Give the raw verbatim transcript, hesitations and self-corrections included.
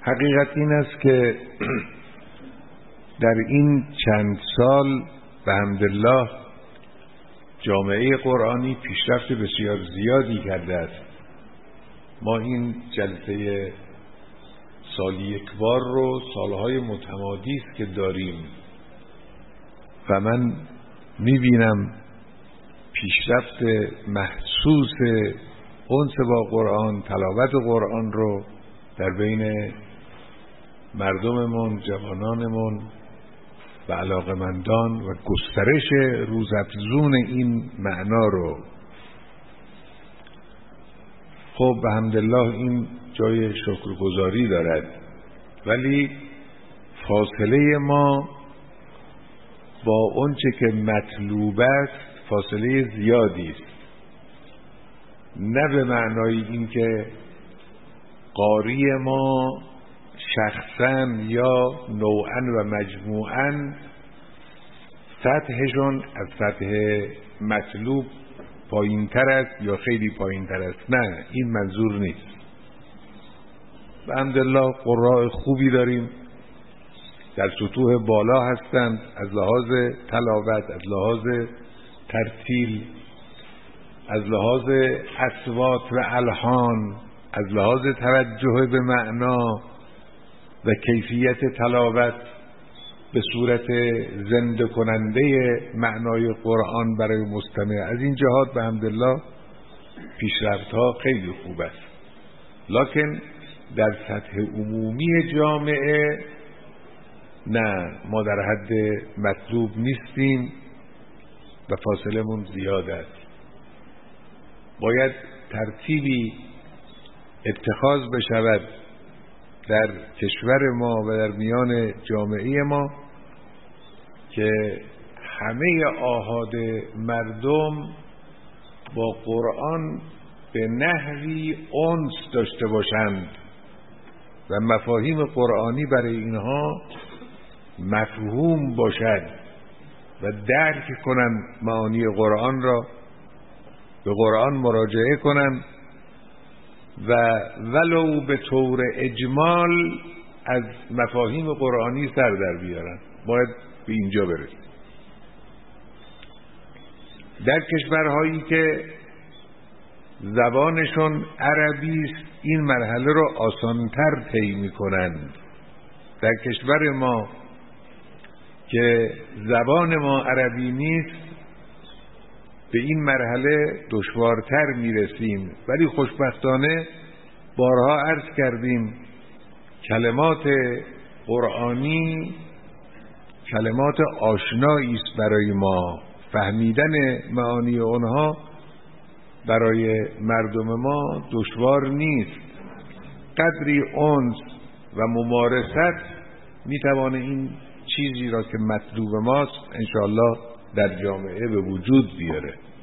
حقیقت این است که در این چند سال به حمدالله جامعه قرآنی پیشرفت بسیار زیادی کرده است. ما این جلسه سالی یک بار رو سالهای متمادی است که داریم و من میبینم پیشرفت محسوس انس با قرآن، تلاوت قرآن رو در بین مردممون، جوانانمون و علاقمندان و گسترش روزافزون این معنا رو. خب به حمدالله این جای شکرگزاری دارد، ولی فاصله ما با اونچه که مطلوب است فاصله زیادی است. نه به معنای اینکه قاری ما شخصا یا نوعا و مجموعا سطحشون از سطح مطلوب پایین تر است یا خیلی پایین تر است، نه، این منظور نیست. الحمدلله قراء خوبی داریم، در سطوح بالا هستند از لحاظ تلاوت، از لحاظ ترتیل، از لحاظ اصوات و الحان، از لحاظ توجه به معنا و کیفیت تلاوت به صورت زنده کننده معنای قرآن برای مستمع. از این جهات به حمدالله پیشرفت ها خیلی خوب است، لکن در سطح عمومی جامعه نه، ما در حد مطلوب نیستیم و فاصله من زیاد است. باید ترتیبی اتخاذ بشود در کشور ما و در میان جامعه ما که همه آحاد مردم با قرآن به نحوی انس داشته باشند و مفاهیم قرآنی برای اینها مفهوم باشد و درک کنند، معانی قرآن را به قرآن مراجعه کنند و ولو به طور اجمال از مفاهیم قرآنی سر در بیارن. باید به اینجا برسیم. در کشورهایی که زبانشون عربی است این مرحله رو آسانتر طی می‌کنند. در کشور ما که زبان ما عربی نیست به این مرحله دشوارتر میرسیم، ولی خوشبختانه بارها عرض کردیم کلمات قرآنی کلمات آشنایی است برای ما، فهمیدن معانی آنها برای مردم ما دشوار نیست. قدری انس و ممارست میتوانه این چیزی را که مطلوب ماست انشاءالله در جامعه به وجود بیاره.